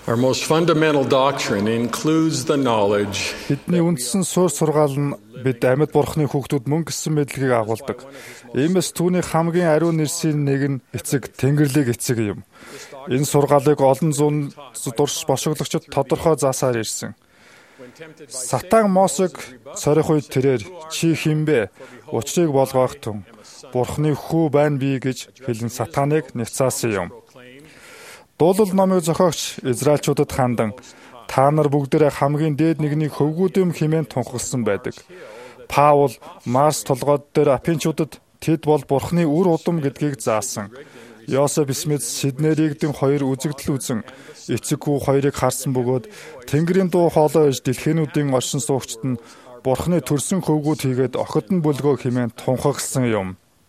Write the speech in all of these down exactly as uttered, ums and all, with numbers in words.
Our most fundamental doctrine includes the knowledge Бидний үндсэн суурь сургаал нь бид амьд бурхны хүүхдүүд мөн гэсэн мэдлэгийг агуулдаг. Иймээс түүний хамгийн ариун нэрсийн нэг нь эцэг, Тэнгэрлэг эцэг юм. Энэ сургаалыг олон зуун дурш бошиглогчид тодорхой заасаар ирсэн. Сатан Мосыг сорих үед тэрээр чи хинбэ? Учрыг болгоох тун. Бурхны хүү байна бий гэж хэлэн сатаныг няцаасан юм. Дуулал номыг зохиогч Израильчуудад хандан та нар бүгдээрээ хамгийн дээд нэгний хөвгүүд юм хэмээн тунхагласан байдаг. Паул Марс толгойд дээр Афинчуудад тэд бол Бурхны үр удам гэдгийг заасан. Йосеф Смит Сиднейригдэн хоёр үзэгдэл үзэн эцэг хүү хоёрыг харсан бөгөөд Тэнгэрийн дуу хоолой иж дэлхийнүүдийн оршин суугчид нь Бурхны төрсөн хөвгүүд хийгээд охид нь бүлгөө хэмээн тунхагласан юм.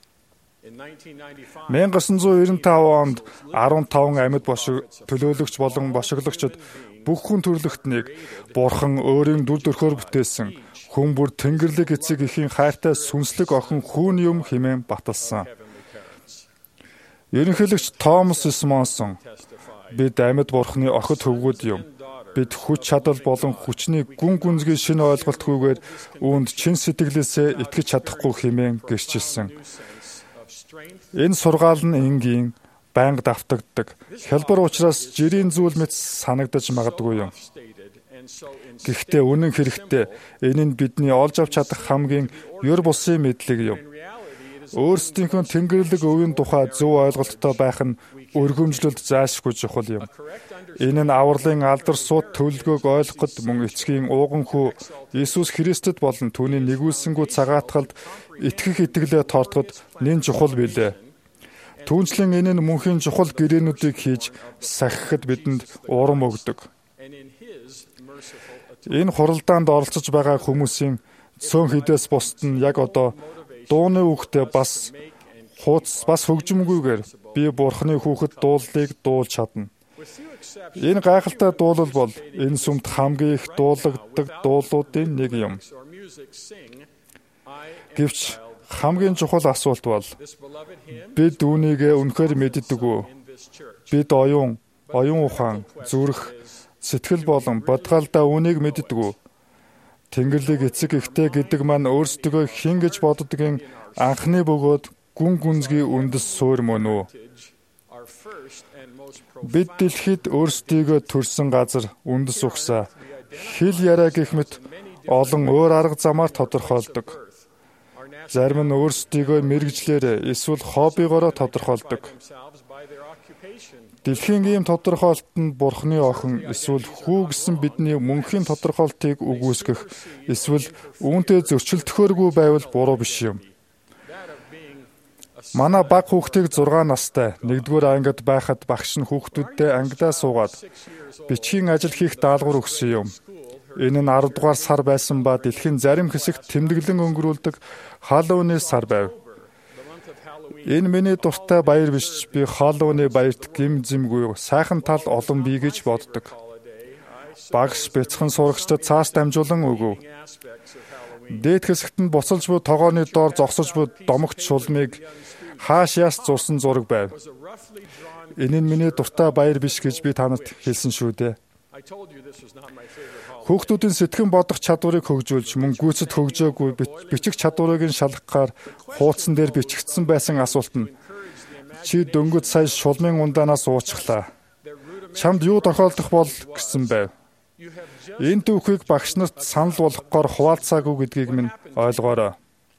천구백구십오 онд арван таван амьд бошиг төлөөлөгч болон бошиглогчид бүх хүн төрлөختнийг Бурхан өөрийн дүр төрхөөр бүтээсэн хүн бүр Тэнгэрлэг эцэг эхийн хайртай сүнслэг охин хүүн юм хэмээн баталсан. Ерөнхийлөгч Томас Смонсон бид амьд Бурханы охид хөвгүүд юм. Бид хүч чадал болон хүчний гүн гүнзгий шинэ ойлголтгүйгээр үүнд чин сэтгэлээсээ итгэж чадахгүй хэмээн гэрчилсэн. Энэ сургаал нь энгийн байнга давтагддаг. Хялбар учраас жирийн зүйл мэт санагдаж магадгүй юм. Гэхдээ үнэн хэрэгтээ энэ нь бидний олж авч чадах хамгийн ёр бусын мэдлэг юм. Өөрсдийнхөө Тэнгэрлэг өвийн тухай зөв ойлголттой байх нь өргөмжлөлд заашгүй чухал юм. Энэ нь авралын алдар суут төлөлгөөг ойлгоход мөн эцгийн ууган хүү Иесус Христэд болон түүний нэгүүлсэнгүү цагаатгалд итгэх итгэлээ тоортоход нэн чухал билээ. Түүнчлэн энэ нь мөнхийн чухал гэрээнүүдийг хийж сахихад бидэнд урам өгдөг. Энэ хуралдаанд оролцож байгаа хүмүүсийн цөөн хідээс бусд нь яг одоо дууны үгтээ бас хууц бас хөгжимгүйгээр би Бурхны хүүхэд дуулалыг дуулж чадна. Энэ гайхалтай дуулал бол энэ сүмд хамгийн их дуулагддаг дуулуудын нэг юм. Гэвч хамгийн чухал асуулт бол бид үүнийг үнэхээр мэддэг үү? Бид оюун, оюун ухаан, зүрх, сэтгэл болон бодгалдаа үүнийг мэддэг үү? Тэнгэрлэг эцэг эхтэй гэдэг маань өөрсдөө хэн гэж боддгийн анхны бөгөөд гүн гүнзгий үндэс суурь мөн үү? Бид дэлхийд өөрсдийгөө төрсөн газар үндэс угсаа хэл яриа гэх мэт олон өөр арга замаар тодорхойлдог. Зарим нь өөрсдийгөө мэргэжлээр эсвэл хоббигоороо тодорхойлдог. Дэлхийн ийм тодорхойлолт нь Бурхны охин эсвэл хүү гэсэн бидний мөнхийн тодорхойлтыг үгүйсгэх эсвэл үүнтэй зөрчилдөхөөргүй байвал буруу биш юм. Манай баг хүүхдийг зургаан настай нэгдүгээр ангид байхад багш нь хүүхдүүддээ ангидаа суугаад бичгийн ажил хийх даалгавар өгсөн юм. Энэ нь арав дугаар сар байсан ба дэлхийн зарим хэсэгт тэмдэглэн өнгөрүүлдэг Халлоуины сар байв. Энэ миний дуртай баяр биш. Би Халлоуины баярт гим зэмгүй сайхан тал олон бий гэж боддог. Багш бяцхан сурагчдад цаас дамжуулан өгөв. Дээд хэсэгт нь буцалж буй тогооны доор зогсож буй домогт шулмыг хааш яс зурсан зураг байв. Энэ нь миний дуртай баяр биш гэж би танарт хэлсэн шүү дээ. Хүүхдүүдийн сэтгэн бодох чадварыг хөгжүүлж мөн гүйцэд хөгжөөгүй бичих чадварыг нь шалгахаар хуудсан дээр бичигдсэн байсан асуулт нь чи дөнгөж сая шулмын ундаанаас уучглаа. Чамд юу тохиолдох бол гэсэн байв. Энэ түүхийг багш нарт санал болгохоор хуваалцаагүй гэдгийг минь ойлгоорой.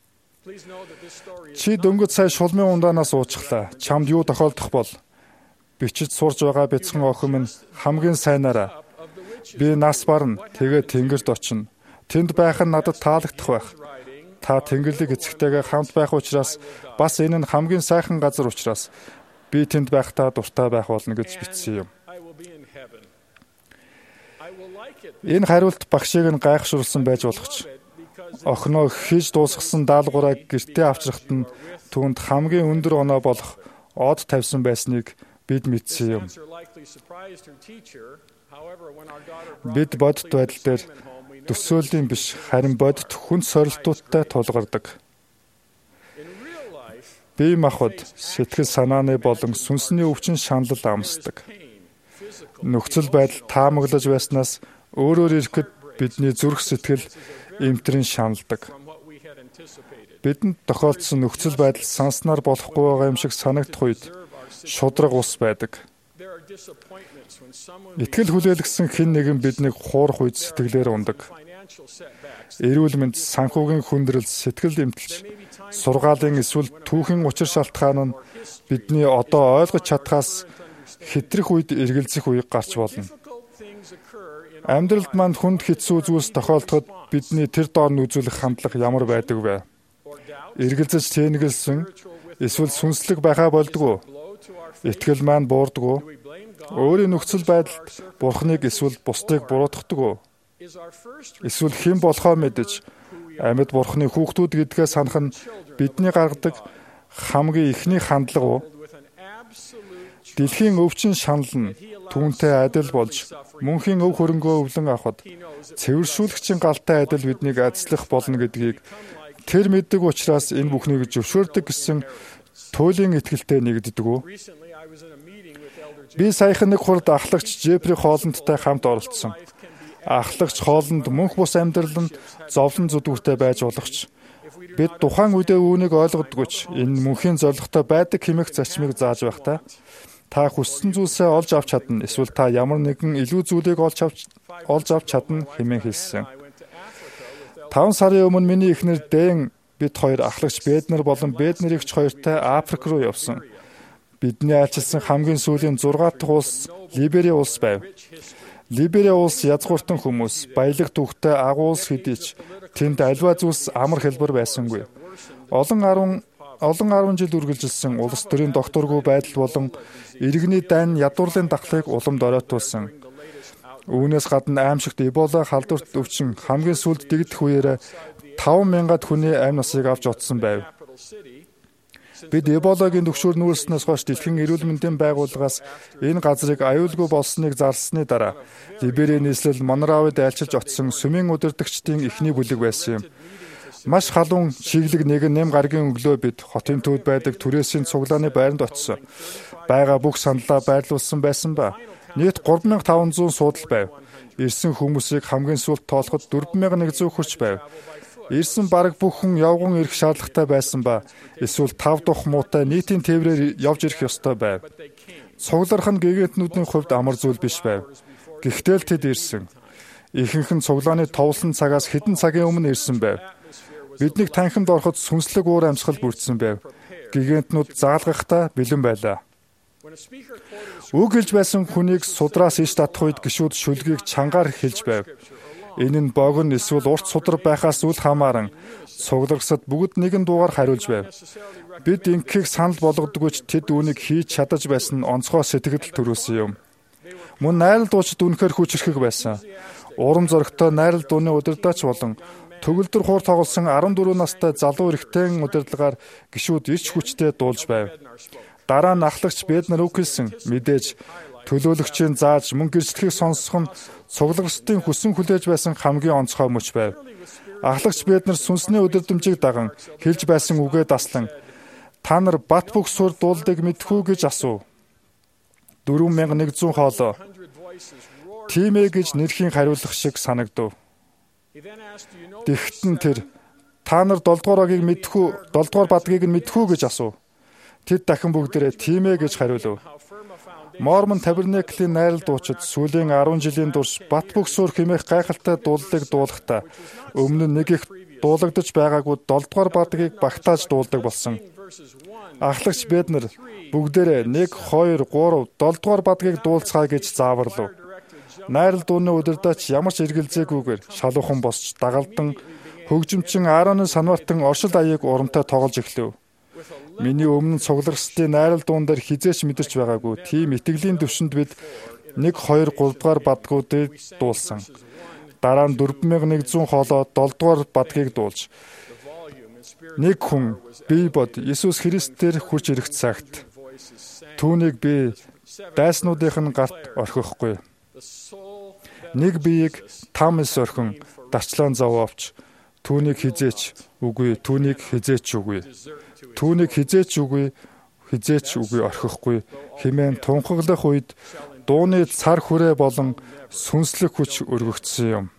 Чи дөнгөж сая шулмын ундаанаас уучглаа. Чамд юу тохиолдох бол бичиж сурж байгаа бяцхан охин минь хамгийн сайнаараа би нас барна, тэгээд тэнгэрд очино. Тэнд байх нь надад таалагдах байх. Та Тэнгэрлэг эцэгтэйгээ хамт байх учраас бас энэ нь хамгийн сайхан газар учраас би тэнд байхдаа дуртай байх болно гэж бичсэн юм. Энэ хариулт багшийг нь гайхшруулсан байж болох ч охиноо хийж дуусгасан даалгавраа гэртээ авчрахад нь түүнд хамгийн өндөр оноо болох од тавьсан байсныг бид мэдсэн юм. Бид бодит байдал дээр төсөөллийн биш харин бодит хүн сорилтуудтай тулгардаг. Бие махбод сэтгэл санааны болон сүнсний өвчин шанал амсдаг. нөхцөл байдал таамаглаж байснаас өөрөөр ирэхэд бидний зүрх сэтгэл эмтрэн шаналдаг. Бидэнд тохиолдсон нөхцөл байдал санснаар болохгүй байгаа юм шиг санагдах үед шудраг ус байдаг. Итгэл хүлээлгсэн хэн нэгэн биднийг хуурах үед сэтгэлээр ундаг. Эрүүл мэнд, санхүүгийн хүндрэл, сэтгэл эмтэлж, сургаалын эсвэл түүхийн учир шалтгаан нь бидний одоо ойлгож чадхаас хэтрэх үед эргэлзэх үе гарч болно. Амьдралд манд хүнд хэцүү зүйлс тохиолдоход бидний тэр доор нь үзүүлэх хандлага ямар байдаг вэ? Эргэлзэж тэнэгэлсэн эсвэл сүнслэг байхаа болдгоо. Итгэл маань буурдгоо. Өөрийн нөхцөл байдалд Бурхныг эсвэл бусдыг буруутгадаг. Эсвэл хэн болохоо мэдэж амьд Бурхны хүүхдүүд гэдгээ санах нь бидний гаргадаг хамгийн ихний хандлага. Дэлхийн өвчин шанал нь түүнтэй адил болж мөнхийн өв хөрөнгөө өвлөн авахд цэвэршүүлэгчийн галтай адил биднийг айцлах болно гэдгийг тэр мэддэг учраас энэ бүхнийг зөвшөөрдөг гэсэн туйлын итгэлтэй нэгддэг. Би саяхан нэг хурд ахлагч Жефри Холландтай хамт оролцсон. Ахлагч Холланд мөнх бус амьдрал нь зовлон зүдгүүртэй байж болохч бид тухайн үедээ үүнийг ойлгодогч энэ мөнхийн зорилготой байдаг хэмээх зарчмыг зааж байхдаа та хүссэн зүйлсээ олж авч чадна, эсвэл та ямар нэгэн илүү зүйлийг олж авч олж авч чадна хэмээн хэлсэн. Таван сарын өмнө миний эхнэр Дэн бид хоёр ахлагч Бэднэр болон Бэднэр эгч хоёртой Африк руу явсан. Бидний айлчилсан хамгийн сүүлийн зургаат дахь улс Либери улс байв. Либери улс язгууртан хүмүүс, баялаг түүхтэй агуу улс хэдий ч тэнд альва зүйлс амар хэлбэр байсангүй. Олон арван олон арван жил үргэлжилсэн улс төрийн докторгүй байдал болон иргэний дайн ядуурлын дахлыг уламд оройтуулсан. Үүнээс гадна аимшигт Эбола халдварт өвчин хамгийн сүүлд дэгдэх үеэр таван мянган хүний амь насыг авч утсан байв. Бид Эболагийн төгшөөр нүүрснээс хойш дэлхийн эрүүл мэндийн байгууллагаас энэ газрыг аюулгүй болсныг зарлсны дараа Либерийн нийслэл Монравид айлчилж очсон сүмийн удирдагчдын эхний бүлэг байсан юм. Маш халуун шиглэг нэгэн нэм гаргийн өглөө бид хотын төвд байдаг түрээсийн цуглааны байранд очсон. Бага бүх саналаа байрлуулсан байсан ба нийт гурван мянга таван зуун суудал байв. Ирсэн хүмүүсийг хамгийн сүүлд тоолоход дөрвөн мянга нэгдүгээр хүрч байв. Ирсэн бараг бүх хүн явган ирэх шаардлагатай байсан ба эсвэл тав дух муутай нийтийн тээврээр явж ирэх ёстой байв. Цугларх нь гэгэнтнүүдийн хувьд амар зүйл биш байв. Гэхдээ л тэд ирсэн. Ихэнх нь цуглааны товлон цагаас хэдэн цагийн өмнө ирсэн байв. Биднийг танхимд ороход сүнслэг уур амьсгал бүрдсэн байв. Гигантнууд заалгахдаа бэлэн байлаа. Үг хэлж байсан хүнийг судраас иш татах үед гişүүд шүлгийг чангаар хэлж байв. Энэ нь богн эсвэл урт судар байхаас үл хамааран цуглагсад бүгд нэгэн дуугаар хариулж байв. Бид ингийг санал болгодоггүй ч тэд үүнийг хийж чадаж байсан нь онцгой сэтгэл төрүүлсэн юм. Мөн найрал дуучид үнэхээр хүчрхэг байсан. Урам зоригтой найрал дууны удирдаач болон төгөлдөр хуур тоглосон арван дөрвөн настай залуу эрэгтэйн удирдлагаар гişүүд ирч хүчтэй дуулж байв. Дараа нь ахлагч Бэднэр үг хэлсэн мэдээж төлөөлөгчийн зааж мөн гэрчлэхийг сонсох нь цуглагчдын хүсэн хүлээж байсан хамгийн онцгой мөч байв. Ахлагч Бэднэр сүнсний өдөрдөмжийг даган хэлж байсан үгээ даслан та нар бат бөх сур дуулдыг мэдхүү гэж асуув. дөрвөн мянга нэгдүгээр хоолой. Тийм ээ гэж нэрхийн хариулах шиг санагдав. Тэгэхдээ тэр та нар долдугаар багийг мэдхүү, долдугаар бадгийг нь мэдхүү гэж асуув. Тэд дахин бүгдээрээ тийм ээ гэж хариулв. Мормон Табернаклийн найрал дуучид сүүлийн арван жилийн турш бат бөх сур хэмээх гайхалтай дуулалыг дуулахдаа өмнө нь нэг их дуулагдаж байгаагүй долдугаар бадгийг багтааж дуулдаг болсон. Ахлагч Бэднэр бүгдээрээ нэг, хоёр, гурав, долдугаар бадгийг дуулцгаа гэж зааварлав. Найрал дууны удирдаач ямар ч эргэлзээгүйгээр шалуухан босч дагалдан хөгжимчин Ааронын санвартан оршил аяыг урамтай тоглож эхлэв. Миний өмнө цуглагчдын найрал дуун дээр хизээч мэдэрч байгаагүй тийм итгэлийн төвшөнд бид нэг, хоёр, гурав дугаар бадгуудыг дуулсан. Дараа нь дөрвөн мянга нэгдүгээр хоолой долдугаар бадгийг дуулж нэг хүн бие бод Иесус Христээр хурж ирэх цагт түүнийг би дайснуудын гарт орхихгүй. Нэг биеийг там эс орхин дарчлаан зовоовч түүнийг хизээч үгүй, түүнийг хизээч үгүй. Түүнийг хизээч үгүй, хизээч үгүй орхихгүй хэмээн тунхаглах үед дууны цар хүрээ болон сүнслэг хүч өргөгдсөн юм.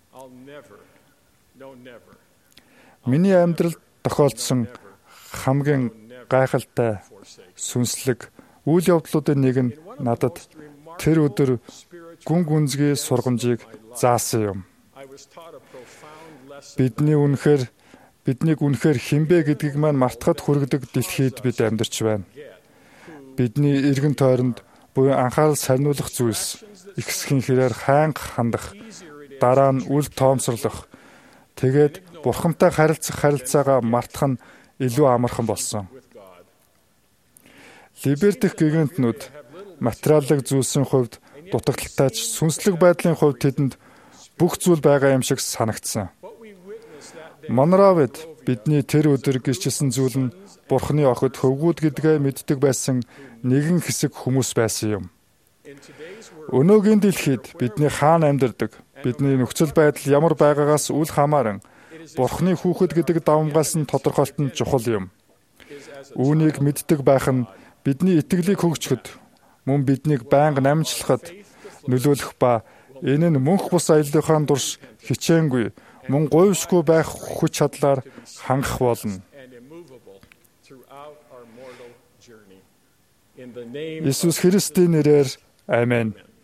Миний амьдралд тохиолдсон хамгийн гайхалтай сүнслэг үйл явдлуудын нэг нь надад тэр өдөр гүн гүнзгий сургамжийг заасан юм. Бидний үнэхээр биднийг үнэхээр хинбэ гэдгийг маань мартахад хүргэдэг дэлхийд бид амьдарч байна. Бидний эргэн тойронд буюу анхаарал сарниулах зүйлс, ихсхийн хэрээр хайнга хандах, дараа нь үл тоомсорлох, тэгээд Бурхантай харилцах харилцаагаа мартах нь илүү амархан болсон. Либер дэх гигантнууд материалын зүйлсийн хувьд дутагдaltaйч сүнслэг байдлын хувьд тэдэнд бүх зүйл байгаа юм шиг санагдсан. Монравид бидний тэр өдөр гэрчилсэн зүйл нь Бурханы охид хөвгүүд гэдгээ мэддэг байсан нэгэн хэсэг хүмүүс байсан юм. Өнөөгийн дэлхийд бидний хаана амьдардаг, бидний нөхцөл байдал ямар байгаагаас үл хамааран Бурханы хүүхэд гэдэг давамгаас нь тодорхойлтон чухал юм. Үүнийг мэддэг байх нь бидний итгэлийг хөгжөхөд, мөн биднийг байнга намжлахад нөлөөлөх ба энэ нь мөнх бус аяллахын турш хичээнгүй, мөн гойвшгүй байх хүч чадлаар хангах болно. Иесус Христийн нэрээр аминь.